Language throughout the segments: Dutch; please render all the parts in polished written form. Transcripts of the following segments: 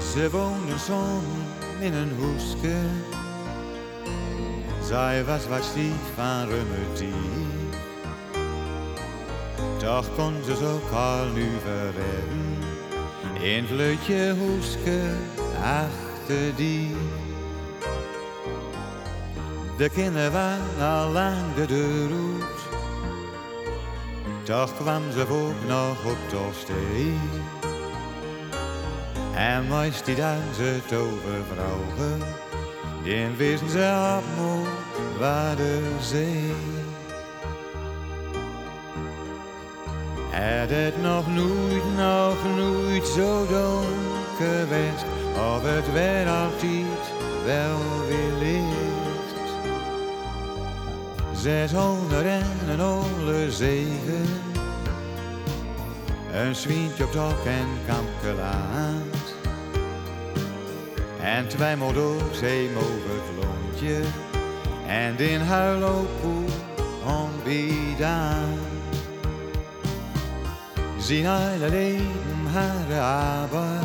Ze woonden samen in een hoeske. Zij was wat stief van rummetief. Toch kon ze zo al nu verredden. In het lutje hoeske achter die. De kinderen waren al lang de deur uit. Toch kwam ze ook nog op de steen. En meest die dan ze tovervrouwen, die wisten ze op moe waar de zee. Het nog nooit zo donker geweest, of het werd altijd wel weer licht. 600 en een olle zegen, een zwientje op tok en kampkelaat. En 2 moeders, een over het lontje, en in huilopoe onbedaan. Zien hele leven haar arbeid,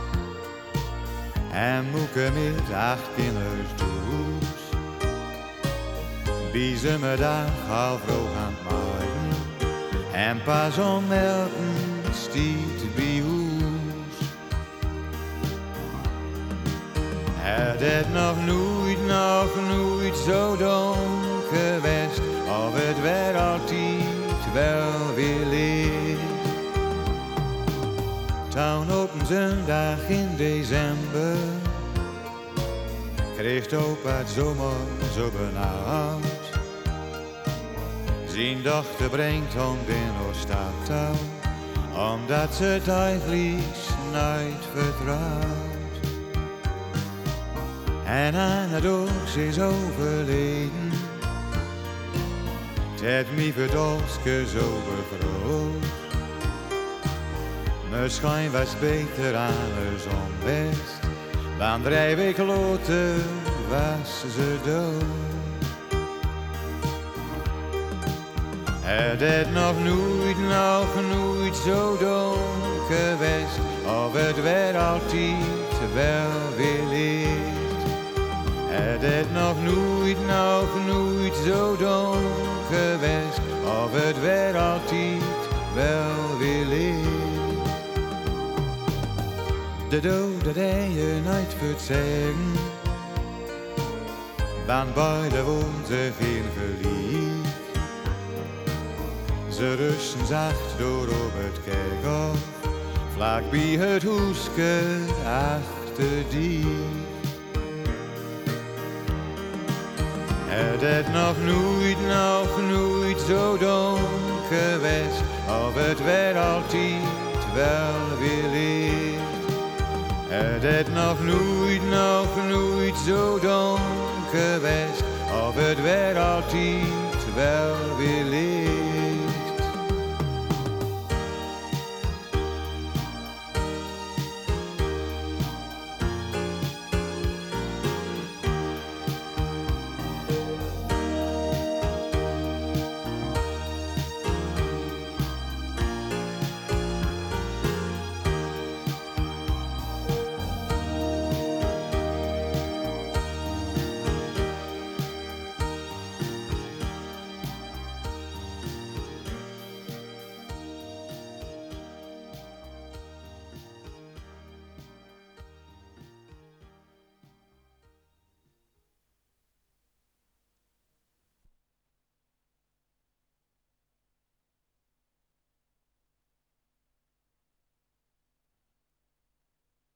en moeke met 8 kinders doet. Bij ze me dag al vroeg aan het maaien, en pas om melken stiet bij huis. Het nog nooit zo donker geweest, of het werd altijd wel weer licht. Toen op een zondag in december kreeg opa het zomer zo benauwd. Zijn dochter brengt hem in haar stad, omdat ze het eigenlijk nooit vertrouwt. En aan het oog is overleden, het mij verdolske zo begroot. Misschien was het beter alles onbest, want 3 weken later was ze dood. Het nog nooit zo donker geweest, of het werd altijd wel weer licht. Het nog nooit zo donker geweest, of het werd altijd wel weer licht. De dood dat je nooit kunt zeggen, want beide woont ze geen geliefd. Ze rusten zacht door op het kerkhof, vlak bij het hoeske achter die. Het nog nooit zo donker geweest, of het werd altijd wel weer licht. Het nog nooit zo donker geweest, of het werd altijd wel weer licht.